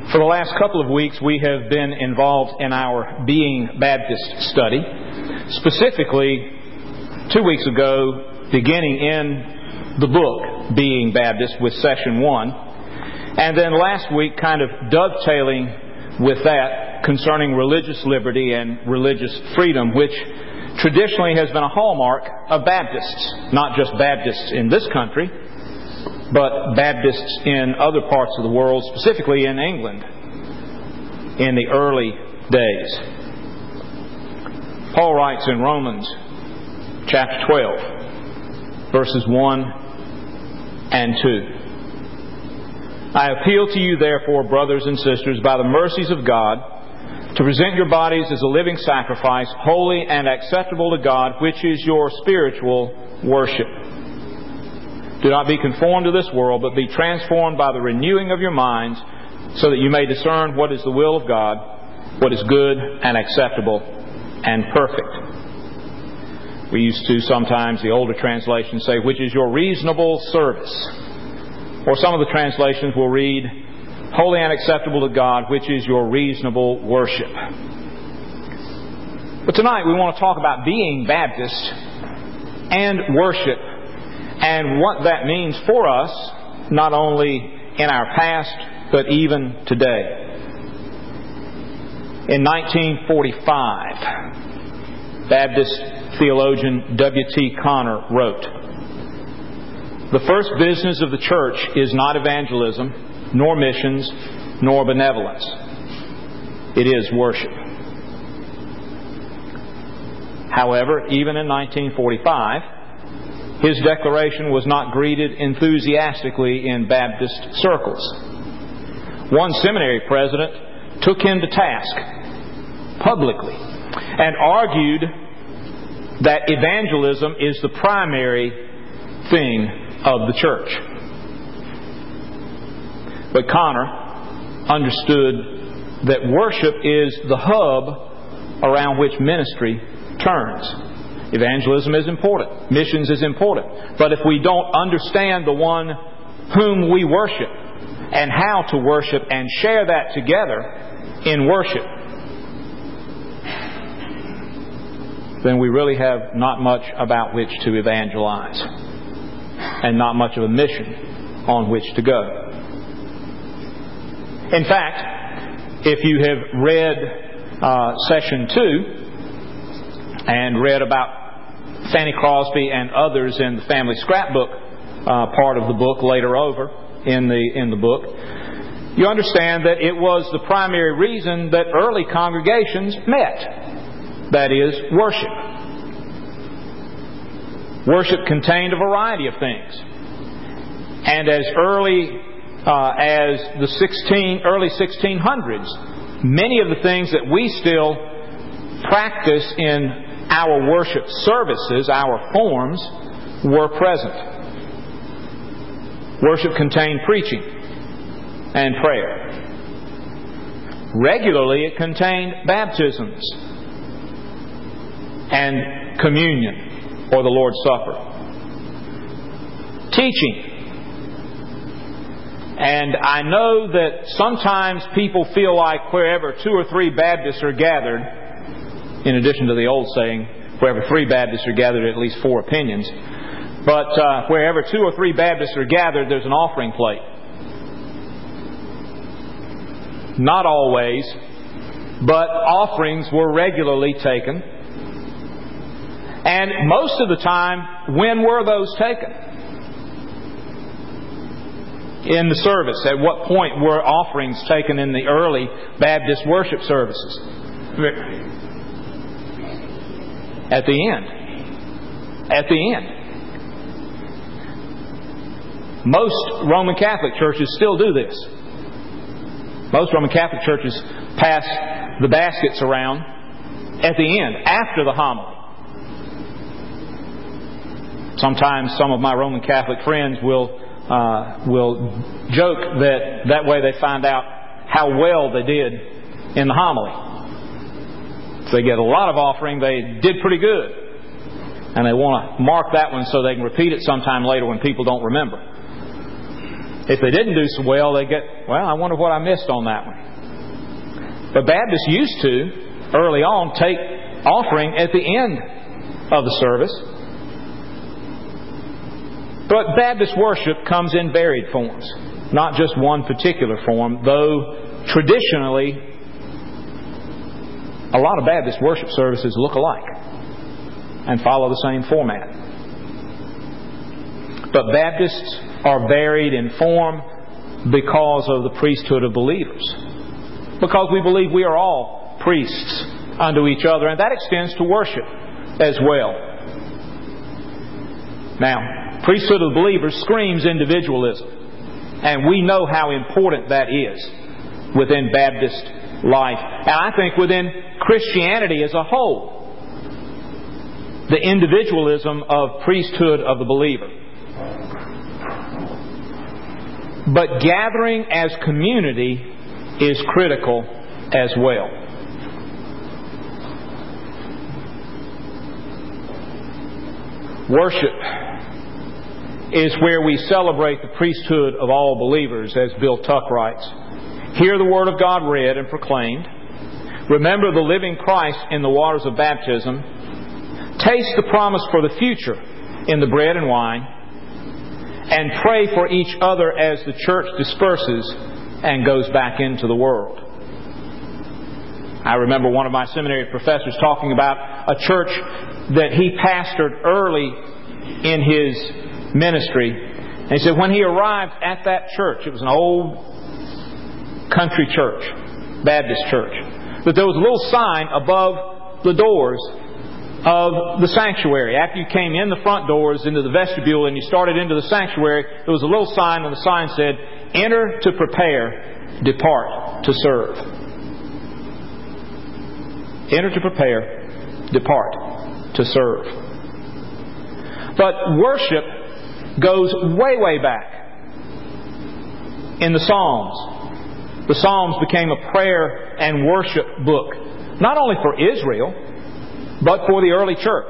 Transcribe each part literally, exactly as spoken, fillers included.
For the last couple of weeks, we have been involved in our Being Baptist study. Specifically, two weeks ago, beginning in the book Being Baptist with session one. And then last week, kind of dovetailing with that concerning religious liberty and religious freedom, which traditionally has been a hallmark of Baptists. Not just Baptists in this country, but Baptists in other parts of the world, specifically in England, in the early days. Paul writes in Romans chapter twelve, verses one and two. I appeal to you, therefore, brothers and sisters, by the mercies of God, to present your bodies as a living sacrifice, holy and acceptable to God, which is your spiritual worship. Do not be conformed to this world, but be transformed by the renewing of your minds, so that you may discern what is the will of God, what is good and acceptable and perfect. We used to sometimes, the older translations say, which is your reasonable service. Or some of the translations will read, holy and acceptable to God, which is your reasonable worship. But tonight we want to talk about being Baptist and worship, and what that means for us, not only in our past, but even today. In nineteen forty-five, Baptist theologian W T Conner wrote, "The first business of the church is not evangelism, nor missions, nor benevolence. It is worship." However, even in nineteen forty-five, his declaration was not greeted enthusiastically in Baptist circles. One seminary president took him to task publicly and argued that evangelism is the primary thing of the church. But Conner understood that worship is the hub around which ministry turns. Evangelism is important. Missions is important. But if we don't understand the one whom we worship and how to worship and share that together in worship, then we really have not much about which to evangelize and not much of a mission on which to go. In fact, if you have read uh, session two, and read about Fanny Crosby and others in the family scrapbook uh, part of the book later over in the in the book, you understand that it was the primary reason that early congregations met. That is, worship. Worship contained a variety of things. And as early uh, as the sixteen, early sixteen hundreds, many of the things that we still practice in our worship services, our forms, were present. Worship contained preaching and prayer. Regularly, it contained baptisms and communion, or the Lord's Supper. Teaching. And I know that sometimes people feel like wherever two or three Baptists are gathered, in addition to the old saying, wherever three Baptists are gathered, at least four opinions. But uh, wherever two or three Baptists are gathered, there's an offering plate. Not always, but offerings were regularly taken. And most of the time, when were those taken? In the service. At what point were offerings taken in the early Baptist worship services? At the end. At the end. Most Roman Catholic churches still do this. Most Roman Catholic churches pass the baskets around at the end, after the homily. Sometimes some of my Roman Catholic friends will uh, will joke that that way they find out how well they did in the homily. If they get a lot of offering, they did pretty good. And they want to mark that one so they can repeat it sometime later when people don't remember. If they didn't do so well, they get, well, I wonder what I missed on that one. But Baptists used to, early on, take offering at the end of the service. But Baptist worship comes in varied forms, not just one particular form, though traditionally a lot of Baptist worship services look alike and follow the same format. But Baptists are varied in form because of the priesthood of believers. Because we believe we are all priests unto each other, and that extends to worship as well. Now, priesthood of believers screams individualism, and we know how important that is within Baptist life, and I think within Christianity as a whole, the individualism of priesthood of the believer. But gathering as community is critical as well. Worship is where we celebrate the priesthood of all believers, as Bill Tuck writes. Hear the Word of God read and proclaimed. Remember the living Christ in the waters of baptism. Taste the promise for the future in the bread and wine. And pray for each other as the church disperses and goes back into the world. I remember one of my seminary professors talking about a church that he pastored early in his ministry. And he said when he arrived at that church, it was an old country church, Baptist church, that there was a little sign above the doors of the sanctuary. After you came in the front doors into the vestibule and you started into the sanctuary, there was a little sign, and the sign said, "Enter to prepare, depart to serve." Enter to prepare, depart to serve. But worship goes way, way back in the Psalms. The Psalms became a prayer and worship book, not only for Israel, but for the early church.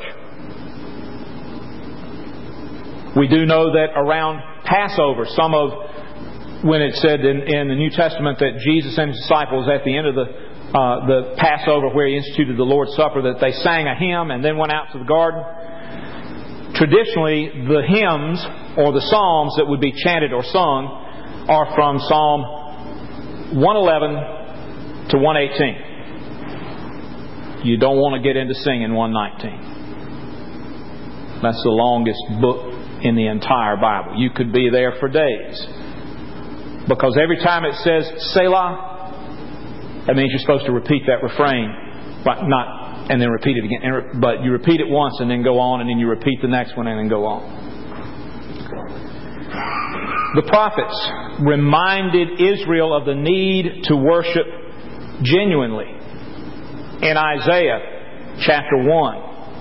We do know that around Passover, some of, when it said in, in the New Testament that Jesus and His disciples at the end of the, uh, the Passover where He instituted the Lord's Supper, that they sang a hymn and then went out to the garden. Traditionally, the hymns or the psalms that would be chanted or sung are from Psalm one eleven to one eighteen. You don't want to get into singing one nineteen. That's the longest book in the entire Bible. You could be there for days. Because every time it says Selah, that means you're supposed to repeat that refrain. But not, and then repeat it again. But you repeat it once and then go on, and then you repeat the next one and then go on. The prophets reminded Israel of the need to worship genuinely. In Isaiah chapter one,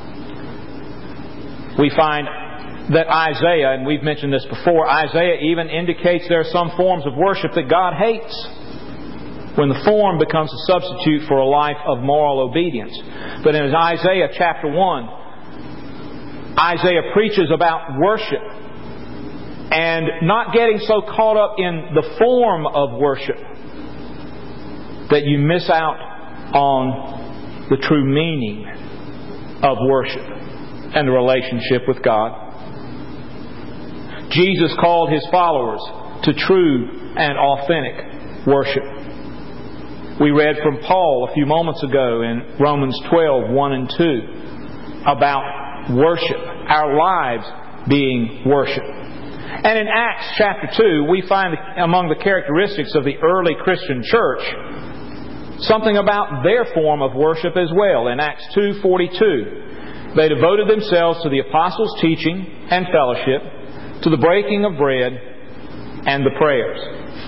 we find that Isaiah, and we've mentioned this before, Isaiah even indicates there are some forms of worship that God hates when the form becomes a substitute for a life of moral obedience. But in Isaiah chapter one, Isaiah preaches about worship and not getting so caught up in the form of worship that you miss out on the true meaning of worship and the relationship with God. Jesus called His followers to true and authentic worship. We read from Paul a few moments ago in Romans twelve, one and two about worship, our lives being worship. And in Acts chapter two, we find among the characteristics of the early Christian church something about their form of worship as well. In Acts two forty-two, they devoted themselves to the apostles' teaching and fellowship, to the breaking of bread and the prayers.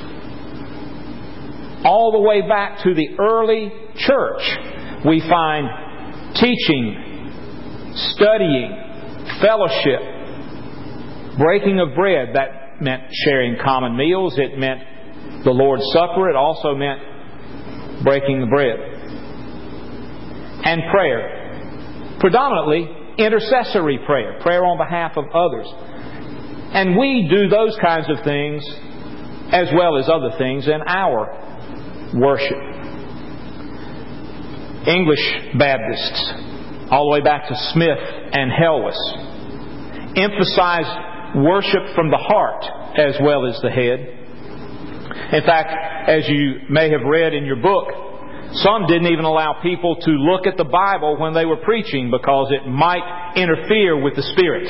All the way back to the early church, we find teaching, studying, fellowship, breaking of bread. That meant sharing common meals. It meant the Lord's Supper. It also meant breaking the bread. And prayer. Predominantly intercessory prayer. Prayer on behalf of others. And we do those kinds of things as well as other things in our worship. English Baptists, all the way back to Smith and Helwes, emphasized worship from the heart as well as the head. In fact, as you may have read in your book, some didn't even allow people to look at the Bible when they were preaching because it might interfere with the Spirit.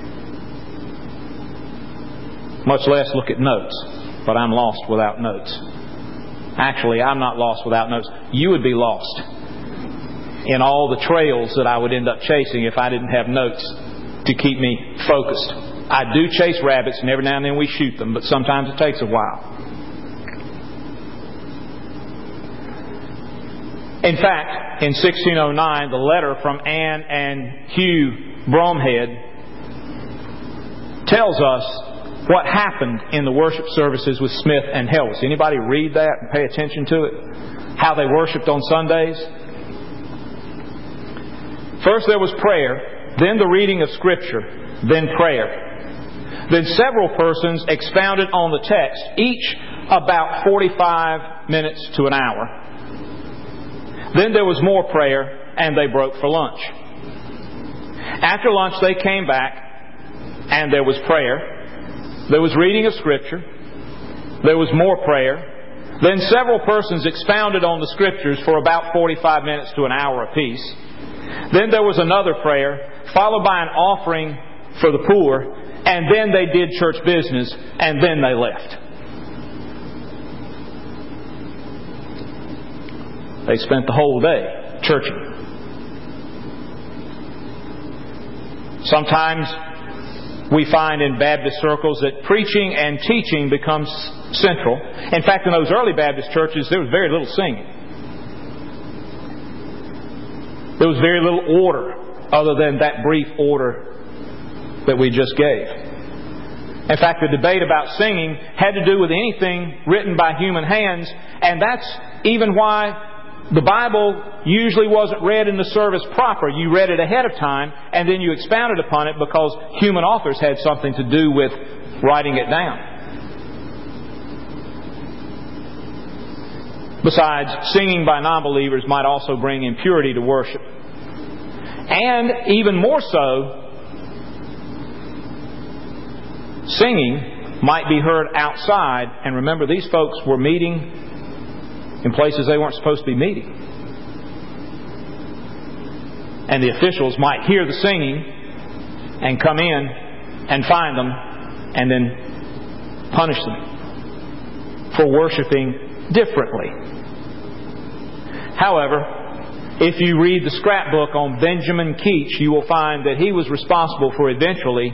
Much less look at notes. But I'm lost without notes. Actually, I'm not lost without notes. You would be lost in all the trails that I would end up chasing if I didn't have notes to keep me focused. I do chase rabbits, and every now and then we shoot them, but sometimes it takes a while. In fact, in sixteen oh nine, the letter from Anne and Hugh Bromhead tells us what happened in the worship services with Smith and Helwes. Anybody read that and pay attention to it? How they worshipped on Sundays? First there was prayer, then the reading of Scripture, then prayer. Then several persons expounded on the text, each about forty-five minutes to an hour. Then there was more prayer, and they broke for lunch. After lunch they came back, and there was prayer. There was reading of Scripture. There was more prayer. Then several persons expounded on the Scriptures for about forty-five minutes to an hour apiece. Then there was another prayer, followed by an offering for the poor, and then they did church business, and then they left. They spent the whole day churching. Sometimes we find in Baptist circles that preaching and teaching becomes central. In fact, in those early Baptist churches, there was very little singing. There was very little order other than that brief order that we just gave. In fact, the debate about singing had to do with anything written by human hands, and that's even why the Bible usually wasn't read in the service proper. You read it ahead of time, and then you expounded upon it because human authors had something to do with writing it down. Besides, singing by non-believers might also bring impurity to worship. And even more so, singing might be heard outside. And remember, these folks were meeting in places they weren't supposed to be meeting. And the officials might hear the singing and come in and find them and then punish them for worshiping differently. However, if you read the scrapbook on Benjamin Keach, you will find that he was responsible for eventually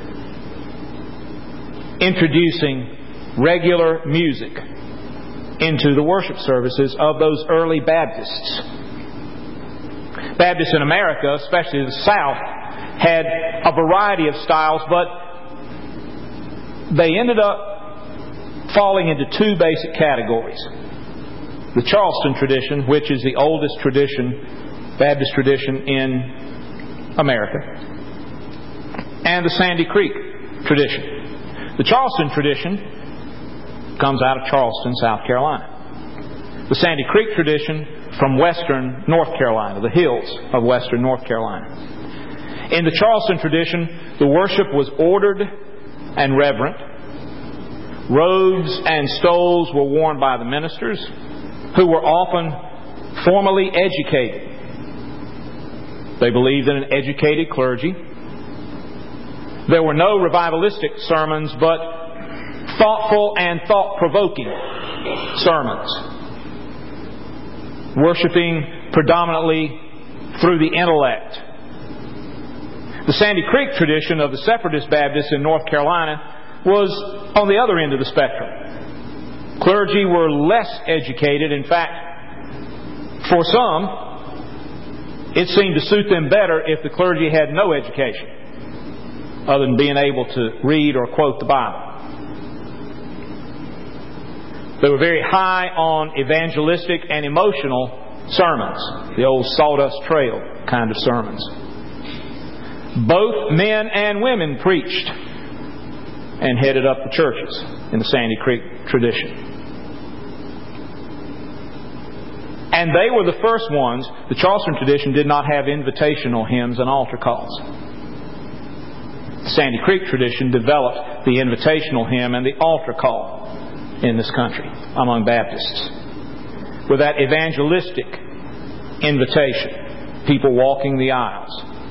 introducing regular music into the worship services of those early Baptists. Baptists in America, especially the South, had a variety of styles, but they ended up falling into two basic categories. The Charleston tradition, which is the oldest tradition, Baptist tradition in America, and the Sandy Creek tradition. The Charleston tradition comes out of Charleston, South Carolina. The Sandy Creek tradition from western North Carolina, the hills of western North Carolina. In the Charleston tradition, the worship was ordered and reverent. Robes and stoles were worn by the ministers, who were often formally educated. They believed in an educated clergy. There were no revivalistic sermons, but thoughtful and thought-provoking sermons, worshiping predominantly through the intellect. The Sandy Creek tradition of the Separatist Baptists in North Carolina was on the other end of the spectrum. Clergy were less educated. In fact, for some, it seemed to suit them better if the clergy had no education, other than being able to read or quote the Bible. They were very high on evangelistic and emotional sermons, the old Sawdust Trail kind of sermons. Both men and women preached. and headed up the churches in the Sandy Creek tradition. And they were the first ones. The Charleston tradition did not have invitational hymns and altar calls. The Sandy Creek tradition developed the invitational hymn and the altar call in this country among Baptists, with that evangelistic invitation, people walking the aisles.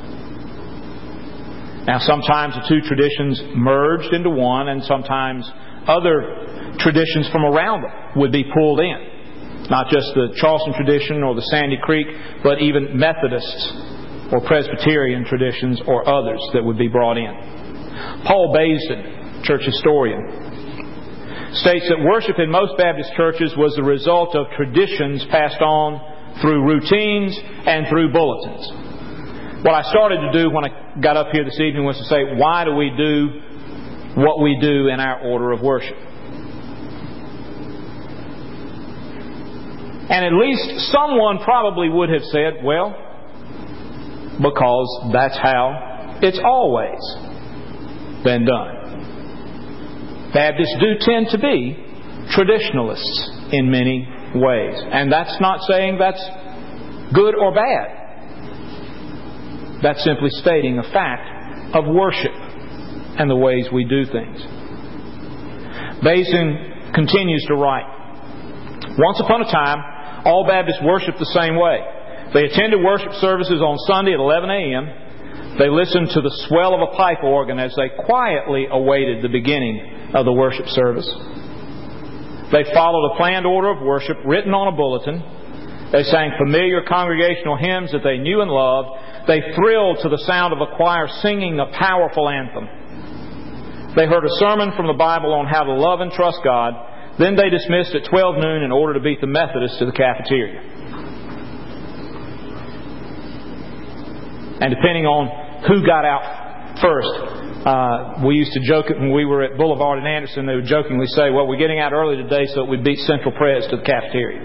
Now, sometimes the two traditions merged into one, and sometimes other traditions from around them would be pulled in. Not just the Charleston tradition or the Sandy Creek, but even Methodists or Presbyterian traditions or others that would be brought in. Paul Baisden, church historian, states that worship in most Baptist churches was the result of traditions passed on through routines and through bulletins. What I started to do when I got up here this evening was to say, why do we do what we do in our order of worship? And at least someone probably would have said, well, because that's how it's always been done. Baptists do tend to be traditionalists in many ways. And that's not saying that's good or bad. That's simply stating a fact of worship and the ways we do things. Basin continues to write, once upon a time, all Baptists worshiped the same way. They attended worship services on Sunday at eleven a.m. They listened to the swell of a pipe organ as they quietly awaited the beginning of the worship service. They followed a planned order of worship written on a bulletin. They sang familiar congregational hymns that they knew and loved. They thrilled to the sound of a choir singing a powerful anthem. They heard a sermon from the Bible on how to love and trust God. Then they dismissed at twelve noon in order to beat the Methodists to the cafeteria. And depending on who got out first, uh, we used to joke it when we were at Boulevard and Anderson. They would jokingly say, well, we're getting out early today so that we beat Central Pres to the cafeteria.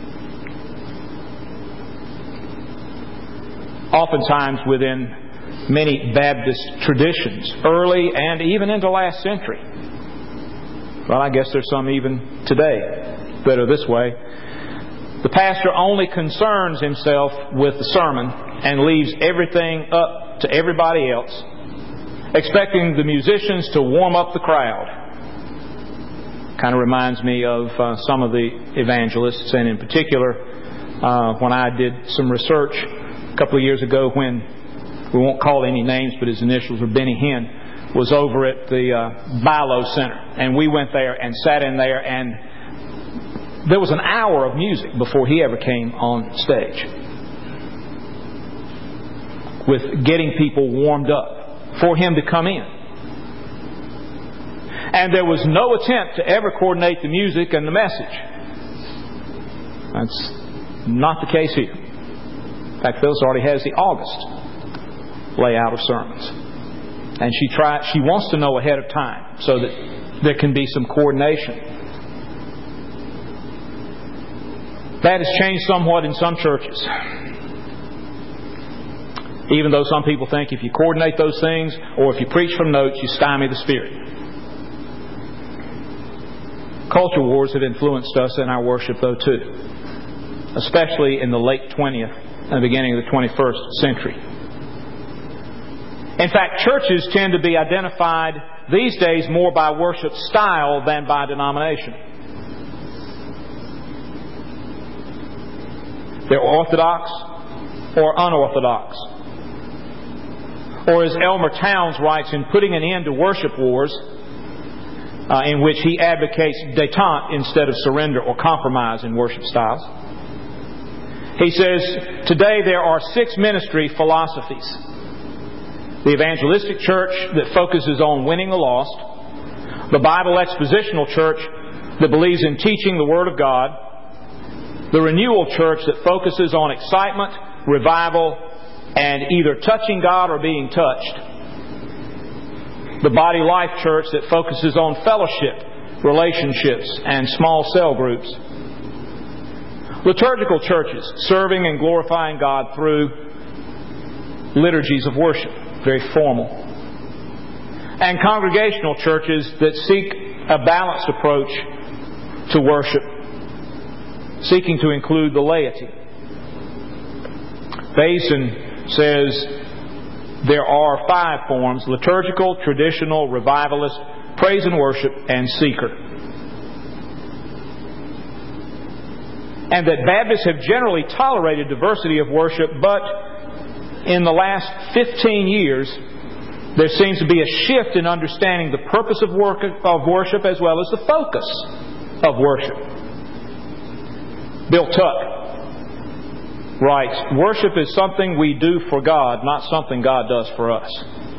Oftentimes within many Baptist traditions, early and even into last century, well, I guess there's some even today that are this way, the pastor only concerns himself with the sermon and leaves everything up to everybody else, expecting the musicians to warm up the crowd. Kind of reminds me of uh, some of the evangelists, and in particular, uh, when I did some research a couple of years ago when, we won't call any names, but his initials were Benny Hinn, was over at the uh, Bilo Center. And we went there and sat in there, and there was an hour of music before he ever came on stage, with getting people warmed up for him to come in. And there was no attempt to ever coordinate the music and the message. That's not the case here. In fact, Phyllis already has the August layout of sermons. And she try, she wants to know ahead of time so that there can be some coordination. That has changed somewhat in some churches. Even though some people think if you coordinate those things or if you preach from notes, you stymie the Spirit. Culture wars have influenced us in our worship, though, too. Especially in the late twentieth and the beginning of the twenty-first century. In fact, churches tend to be identified these days more by worship style than by denomination. They're orthodox or unorthodox. Or as Elmer Towns writes in Putting an End to Worship Wars, uh, in which he advocates détente instead of surrender or compromise in worship styles. He says, today there are six ministry philosophies. The evangelistic church that focuses on winning the lost. The Bible expositional church that believes in teaching the Word of God. The renewal church that focuses on excitement, revival, and either touching God or being touched. The Body Life church that focuses on fellowship, relationships, and small cell groups. Liturgical churches serving and glorifying God through liturgies of worship. Very formal. and congregational churches that seek a balanced approach to worship, seeking to include the laity. Basin says there are five forms: liturgical, traditional, revivalist, praise and worship, and seeker. And that Baptists have generally tolerated diversity of worship, but in the last fifteen years, there seems to be a shift in understanding the purpose of worship as well as the focus of worship. Bill Tuck writes, "Worship is something we do for God, not something God does for us.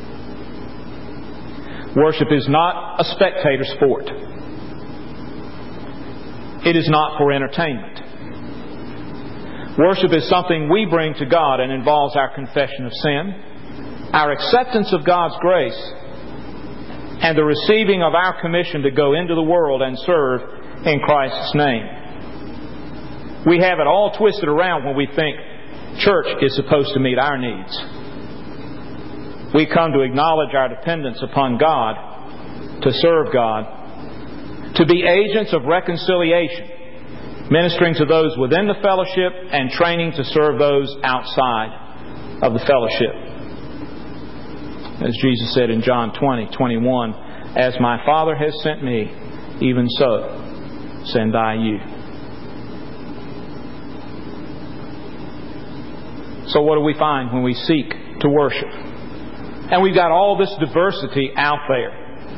Worship is not a spectator sport. It is not for entertainment. Worship is something we bring to God and involves our confession of sin, our acceptance of God's grace, and the receiving of our commission to go into the world and serve in Christ's name. We have it all twisted around when we think church is supposed to meet our needs. We come to acknowledge our dependence upon God, to serve God, to be agents of reconciliation, ministering to those within the fellowship and training to serve those outside of the fellowship. As Jesus said in John twenty, twenty-one, "As my Father has sent me, even so send I you." So what do we find when we seek to worship? And we've got all this diversity out there.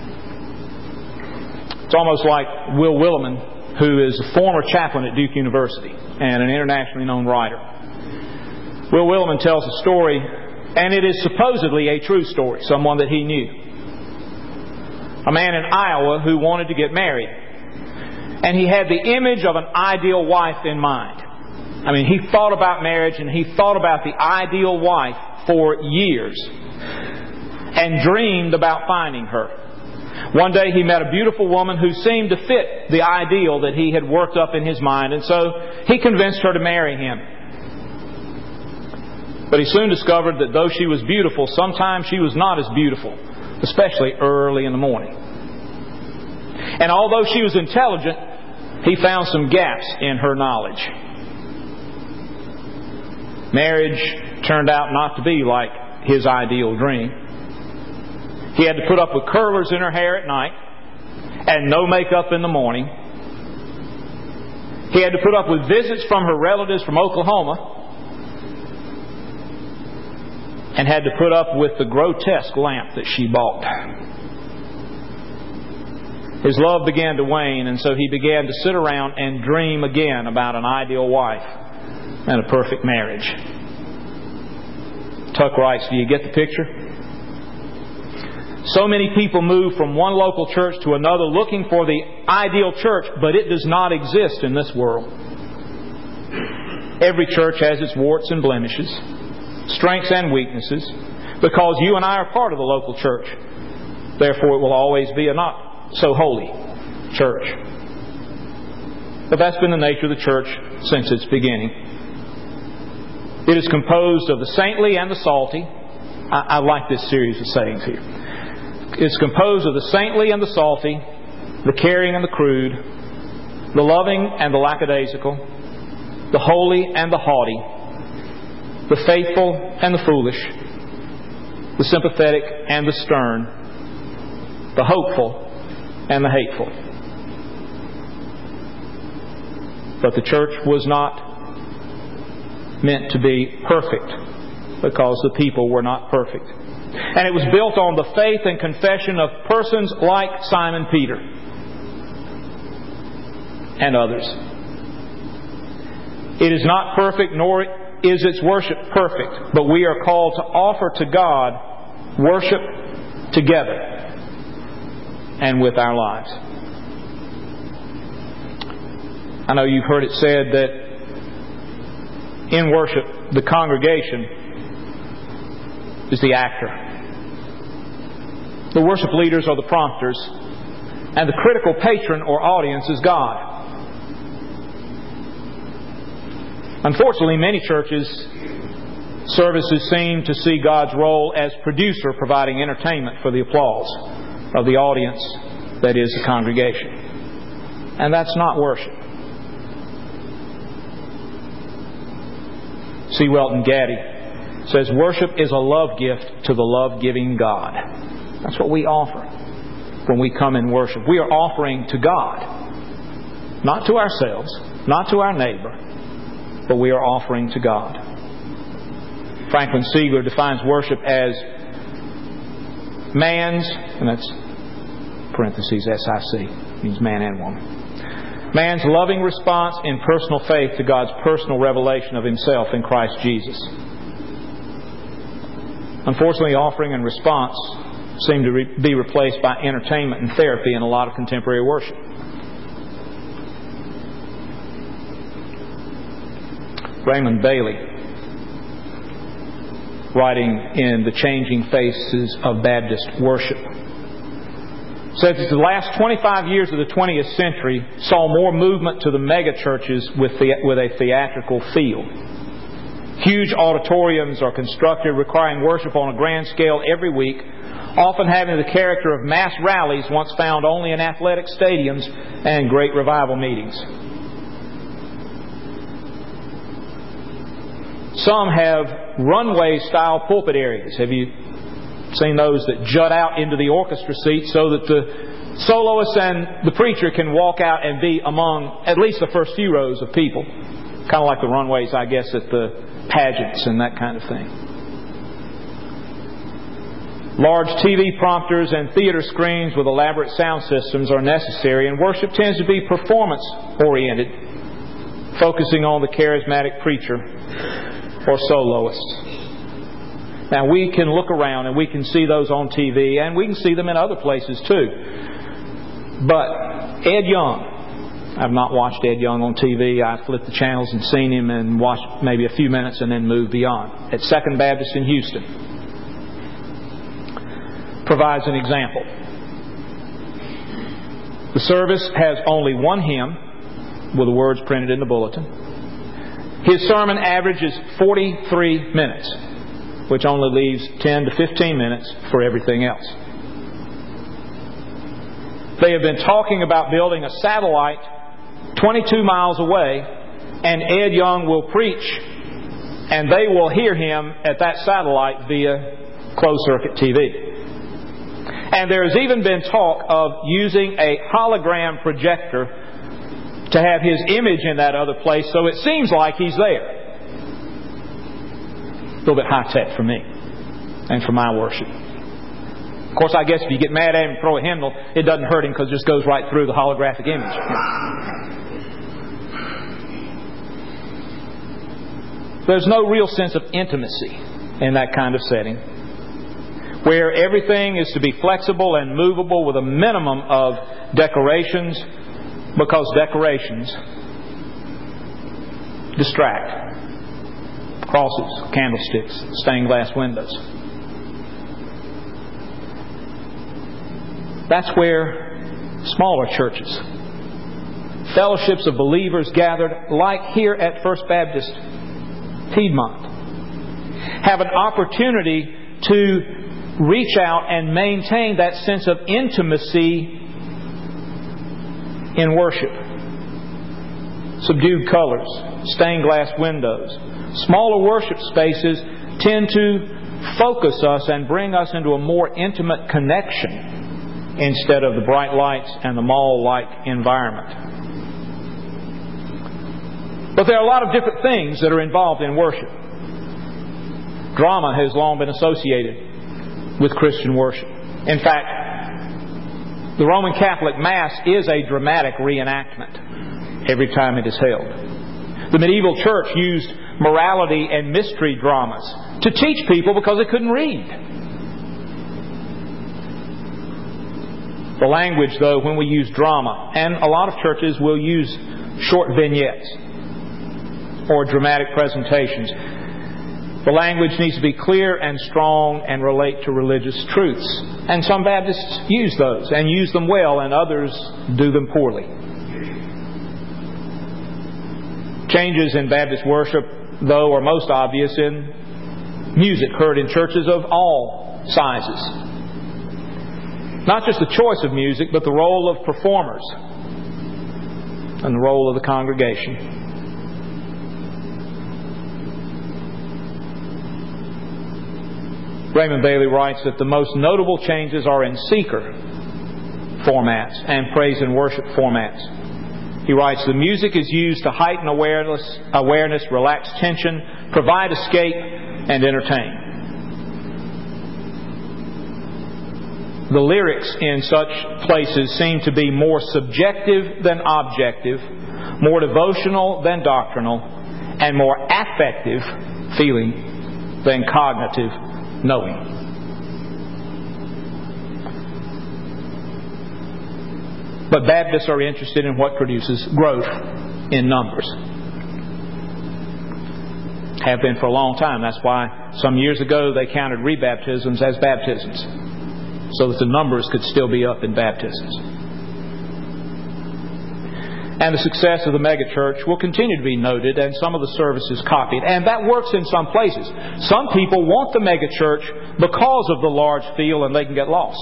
It's almost like Will Willimon, who is a former chaplain at Duke University and an internationally known writer. Will Willimon tells a story, and it is supposedly a true story, someone that he knew. A man in Iowa who wanted to get married. And he had the image of an ideal wife in mind. I mean, he thought about marriage and he thought about the ideal wife for years and dreamed about finding her. One day he met a beautiful woman who seemed to fit the ideal that he had worked up in his mind, and so he convinced her to marry him. But he soon discovered that though she was beautiful, sometimes she was not as beautiful, especially early in the morning. And although she was intelligent, he found some gaps in her knowledge. Marriage turned out not to be like his ideal dream. He had to put up with curlers in her hair at night and no makeup in the morning. He had to put up with visits from her relatives from Oklahoma and had to put up with the grotesque lamp that she bought. His love began to wane, and so he began to sit around and dream again about an ideal wife and a perfect marriage. Tuck writes, "Do you get the picture? So many people move from one local church to another looking for the ideal church, but it does not exist in this world. Every church has its warts and blemishes, strengths and weaknesses, because you and I are part of the local church. Therefore, it will always be a not so holy church." But that's been the nature of the church since its beginning. It is composed of the saintly and the salty. I, I like this series of sayings here. It's composed of the saintly and the salty, the caring and the crude, the loving and the lackadaisical, the holy and the haughty, the faithful and the foolish, the sympathetic and the stern, the hopeful and the hateful. But the church was not meant to be perfect because the people were not perfect. And it was built on the faith and confession of persons like Simon Peter and others. It is not perfect, nor is its worship perfect, but we are called to offer to God worship together and with our lives. I know you've heard it said that in worship, the congregation is the actor. The worship leaders are the prompters, and the critical patron or audience is God. Unfortunately, many churches Services seem to see God's role as producer, providing entertainment for the applause of the audience that is the congregation. And that's not worship. C. Welton Gaddy says, worship is a love gift to the love-giving God. That's what we offer when we come in worship. We are offering to God, not to ourselves, not to our neighbor, but we are offering to God. Franklin Siegler defines worship as man's, and that's parentheses S I C, means man and woman. Man's loving response in personal faith to God's personal revelation of Himself in Christ Jesus. Unfortunately, offering and response seem to re- be replaced by entertainment and therapy in a lot of contemporary worship. Raymond Bailey, writing in The Changing Faces of Baptist Worship, says that the last twenty-five years of the twentieth century saw more movement to the megachurches with, the, with a theatrical feel. Huge auditoriums are constructed requiring worship on a grand scale every week, often having the character of mass rallies once found only in athletic stadiums and great revival meetings. Some have runway-style pulpit areas. Have you seen those that jut out into the orchestra seat so that the soloist and the preacher can walk out and be among at least the first few rows of people? Kind of like the runways, I guess, at the pageants and that kind of thing. Large T V prompters and theater screens with elaborate sound systems are necessary, and worship tends to be performance-oriented, focusing on the charismatic preacher or soloist. Now, we can look around and we can see those on T V, and we can see them in other places too. But Ed Young, I've not watched Ed Young on T V. I've flipped the channels and seen him and watched maybe a few minutes and then moved beyond. At Second Baptist in Houston, provides an example. The service has only one hymn with the words printed in the bulletin. His sermon averages forty-three minutes, which only leaves ten to fifteen minutes for everything else. They have been talking about building a satellite twenty-two miles away, and Ed Young will preach, and they will hear him at that satellite via closed-circuit T V. And there has even been talk of using a hologram projector to have his image in that other place, so it seems like he's there. A little bit high-tech for me and for my worship. Of course, I guess if you get mad at him and throw a hymnal, it doesn't hurt him because it just goes right through the holographic image. There's no real sense of intimacy in that kind of setting, where everything is to be flexible and movable with a minimum of decorations, because decorations distract. Crosses, candlesticks, stained glass windows. That's where smaller churches, fellowships of believers gathered, like here at First Baptist Piedmont, have an opportunity to reach out and maintain that sense of intimacy in worship. Subdued colors, stained glass windows. Smaller worship spaces tend to focus us and bring us into a more intimate connection instead of the bright lights and the mall-like environment. But there are a lot of different things that are involved in worship. Drama has long been associated with Christian worship. In fact, the Roman Catholic Mass is a dramatic reenactment every time it is held. The medieval church used morality and mystery dramas to teach people because they couldn't read. The language, though, when we use drama, and a lot of churches will use short vignettes or dramatic presentations, the language needs to be clear and strong and relate to religious truths. And some Baptists use those and use them well, and others do them poorly. Changes in Baptist worship, though, are most obvious in music heard in churches of all sizes. Not just the choice of music, but the role of performers and the role of the congregation. Raymond Bailey writes that the most notable changes are in seeker formats and praise and worship formats. He writes, the music is used to heighten awareness, awareness, relax tension, provide escape, and entertain. The lyrics in such places seem to be more subjective than objective, more devotional than doctrinal, and more affective feeling than cognitive knowing. But Baptists are interested in what produces growth in numbers. Have been for a long time. That's why some years ago they counted rebaptisms as baptisms, so that the numbers could still be up in baptisms. And the success of the megachurch will continue to be noted and some of the services copied. And that works in some places. Some people want the megachurch because of the large field and they can get lost.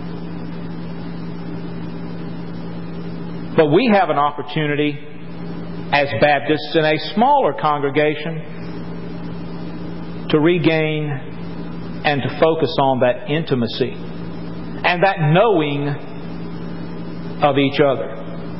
But we have an opportunity as Baptists in a smaller congregation to regain and to focus on that intimacy and that knowing of each other.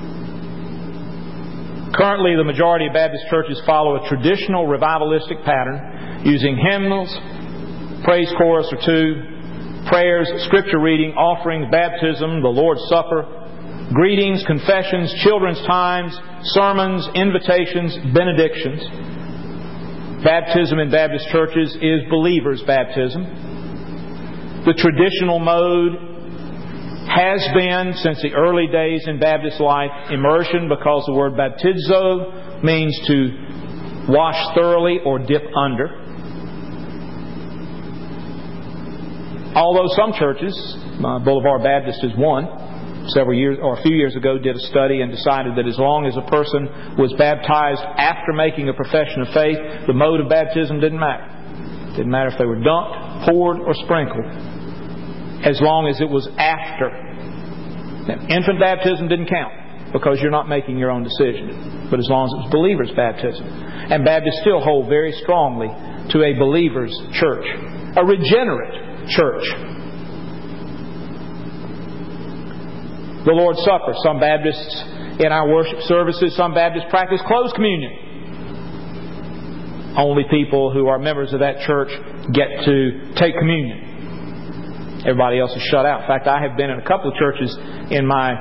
Currently, the majority of Baptist churches follow a traditional revivalistic pattern using hymnals, praise chorus or two, prayers, scripture reading, offerings, baptism, the Lord's Supper, greetings, confessions, children's times, sermons, invitations, benedictions. Baptism in Baptist churches is believer's baptism. The traditional mode has been, since the early days in Baptist life, immersion, because the word baptizo means to wash thoroughly or dip under. Although some churches, uh, Boulevard Baptist is one, several years or a few years ago did a study and decided that as long as a person was baptized after making a profession of faith, the mode of baptism didn't matter. It didn't matter if they were dunked, poured, or sprinkled, as long as it was after. Now, infant baptism didn't count because you're not making your own decision, but as long as it was believer's baptism. And Baptists still hold very strongly to a believer's church, a regenerate church. The Lord's Supper. Some Baptists in our worship services, some Baptists practice closed communion. Only people who are members of that church get to take communion. Everybody else is shut out. In fact, I have been in a couple of churches in my,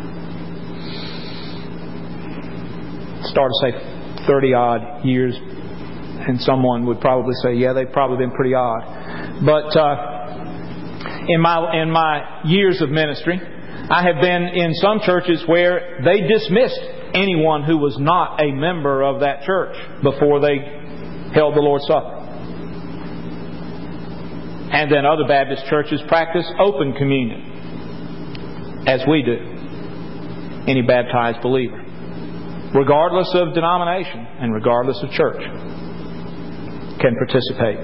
start to say, thirty-odd years. And someone would probably say, yeah, they've probably been pretty odd. But uh, in my in my years of ministry, I have been in some churches where they dismissed anyone who was not a member of that church before they held the Lord's Supper. And then other Baptist churches practice open communion, as we do. Any baptized believer, regardless of denomination and regardless of church, can participate.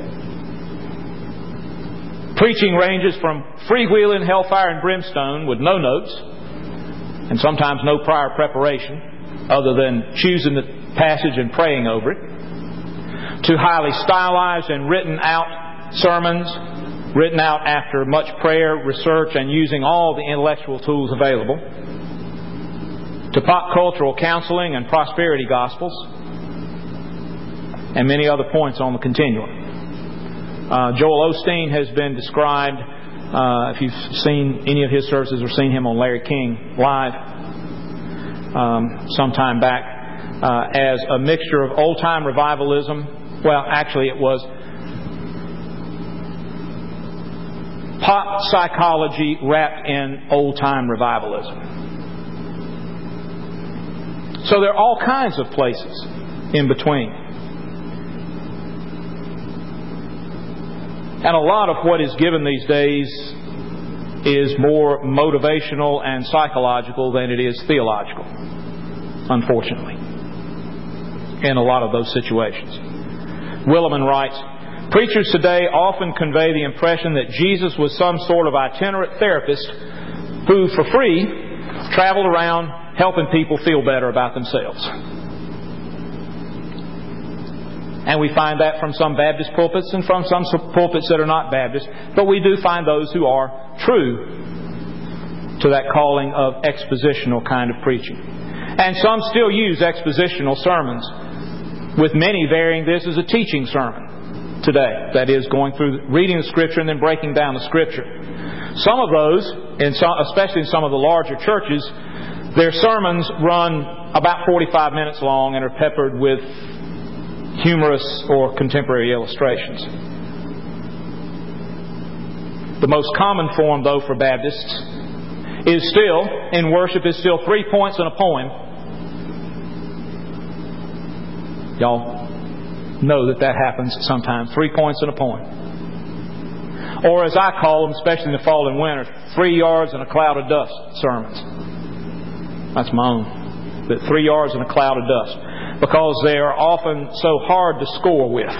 Preaching ranges from freewheeling hellfire and brimstone with no notes, and sometimes no prior preparation other than choosing the passage and praying over it, to highly stylized and written out sermons, written out after much prayer, research, and using all the intellectual tools available, to pop cultural counseling and prosperity gospels, and many other points on the continuum. Uh, Joel Osteen has been described, uh, if you've seen any of his services or seen him on Larry King live um, sometime back, uh, as a mixture of old-time revivalism. Well, actually it was pop psychology wrapped in old-time revivalism. So there are all kinds of places in between. And a lot of what is given these days is more motivational and psychological than it is theological, unfortunately, in a lot of those situations. Willimon writes, Preachers today often convey the impression that Jesus was some sort of itinerant therapist who, for free, traveled around helping people feel better about themselves. And we find that from some Baptist pulpits and from some pulpits that are not Baptist. But we do find those who are true to that calling of expositional kind of preaching. And some still use expositional sermons, with many varying this as a teaching sermon today. That is, going through reading the Scripture and then breaking down the Scripture. Some of those, in some, especially in some of the larger churches, their sermons run about forty-five minutes long and are peppered with humorous or contemporary illustrations. The most common form, though, for Baptists is still, in worship, is still three points and a poem. Y'all know that that happens sometimes. Three points and a poem. Or as I call them, especially in the fall and winter, three yards and a cloud of dust sermons. That's my own. But three yards and a cloud of dust. Because they are often so hard to score with.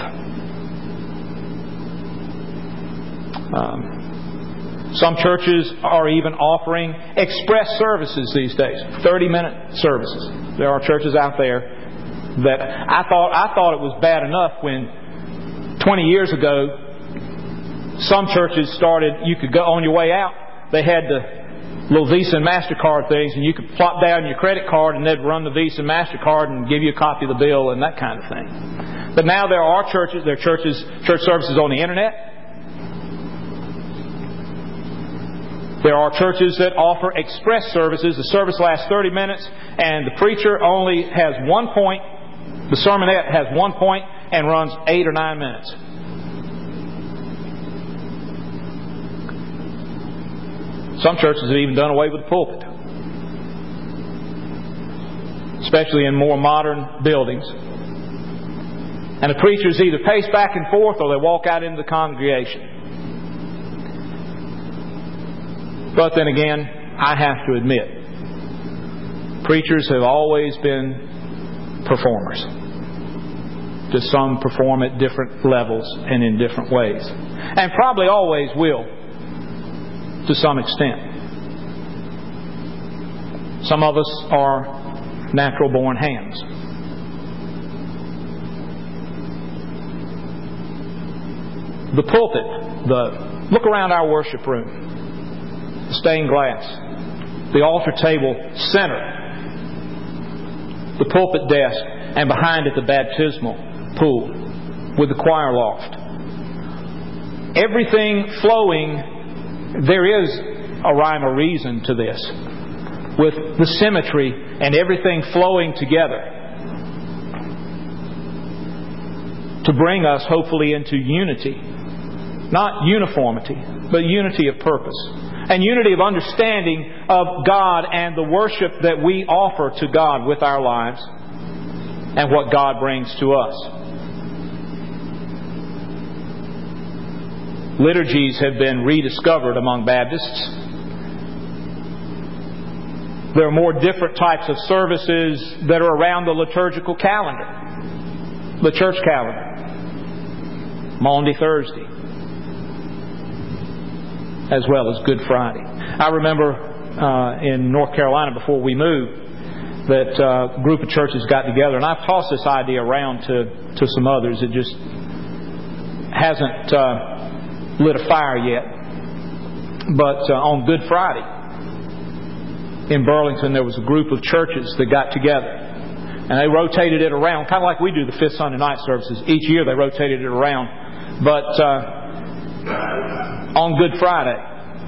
Um, some churches are even offering express services these days, thirty-minute services. There are churches out there that I thought I thought it was bad enough when twenty years ago some churches started. You could go on your way out. They had the little Visa and MasterCard things, and you could plop down your credit card and they'd run the Visa and MasterCard and give you a copy of the bill and that kind of thing. But now there are churches, there are churches, church services on the internet. There are churches that offer express services. The service lasts thirty minutes and the preacher only has one point, the sermonette has one point and runs eight or nine minutes. Some churches have even done away with the pulpit, especially in more modern buildings. And the preachers either pace back and forth or they walk out into the congregation. But then again, I have to admit, preachers have always been performers. Just some perform at different levels and in different ways. And probably always will, to some extent. Some of us are natural-born hams. The pulpit, the look around our worship room, the stained glass, the altar table center, the pulpit desk, and behind it the baptismal pool with the choir loft. Everything flowing. There is a rhyme or reason to this, with the symmetry and everything flowing together to bring us hopefully into unity. Not uniformity, but unity of purpose. And unity of understanding of God and the worship that we offer to God with our lives and what God brings to us. Liturgies have been rediscovered among Baptists. There are more different types of services that are around the liturgical calendar. The church calendar. Maundy Thursday. As well as Good Friday. I remember uh, in North Carolina before we moved that uh, a group of churches got together. And I've tossed this idea around to, to some others. It just hasn't... Uh, lit a fire yet. But uh, on Good Friday in Burlington there was a group of churches that got together and they rotated it around, kind of like we do the fifth Sunday night services. Each year they rotated it around. But uh, on Good Friday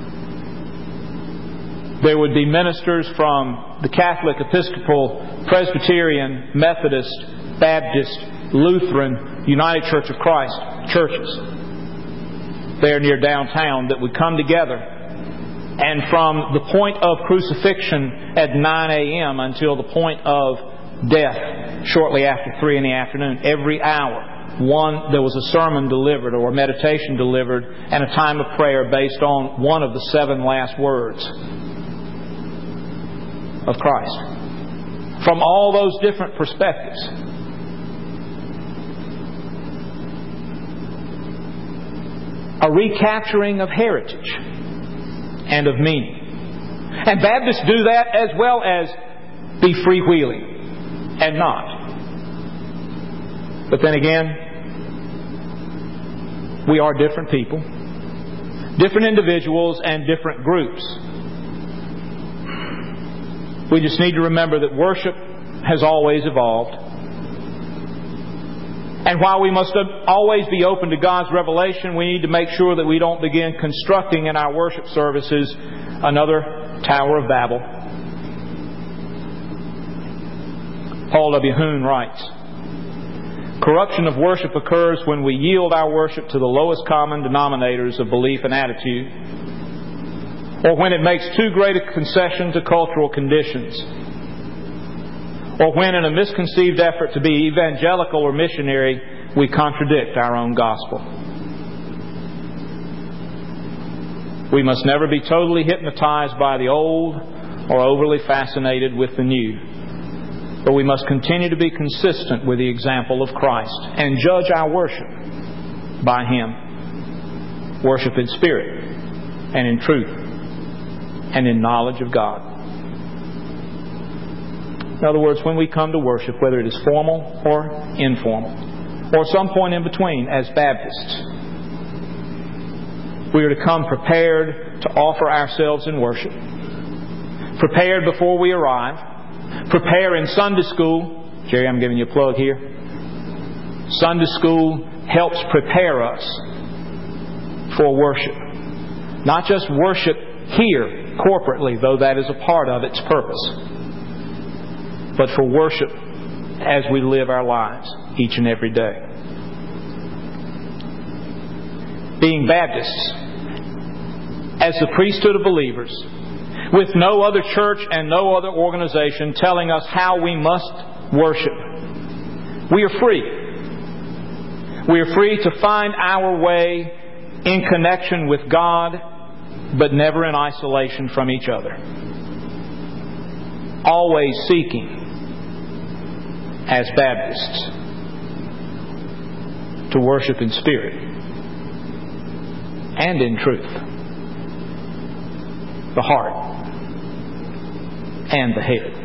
there would be ministers from the Catholic, Episcopal, Presbyterian, Methodist, Baptist, Lutheran, United Church of Christ churches there near downtown that would come together, and from the point of crucifixion at nine a.m. until the point of death shortly after three in the afternoon, every hour one there was a sermon delivered or a meditation delivered and a time of prayer based on one of the seven last words of Christ from all those different perspectives. a recapturing of heritage and of meaning. And Baptists do that as well as be freewheeling and not. But then again, we are different people, different individuals, and different groups. We just need to remember that worship has always evolved. And while we must always be open to God's revelation, we need to make sure that we don't begin constructing in our worship services another Tower of Babel. Paul W. Hoon writes, "Corruption of worship occurs when we yield our worship to the lowest common denominators of belief and attitude, or when it makes too great a concession to cultural conditions, or when in a misconceived effort to be evangelical or missionary, we contradict our own gospel." We must never be totally hypnotized by the old or overly fascinated with the new. But we must continue to be consistent with the example of Christ and judge our worship by Him. Worship in spirit and in truth and in knowledge of God. In other words, when we come to worship, whether it is formal or informal, or some point in between as Baptists, we are to come prepared to offer ourselves in worship, prepared before we arrive, prepare in Sunday school. Jerry, I'm giving you a plug here. Sunday school helps prepare us for worship. Not just worship here corporately, though that is a part of its purpose, but for worship as we live our lives each and every day. Being Baptists, as the priesthood of believers, with no other church and no other organization telling us how we must worship, we are free. We are free to find our way in connection with God, but never in isolation from each other. Always seeking, as Baptists, to worship in spirit and in truth, the heart and the head.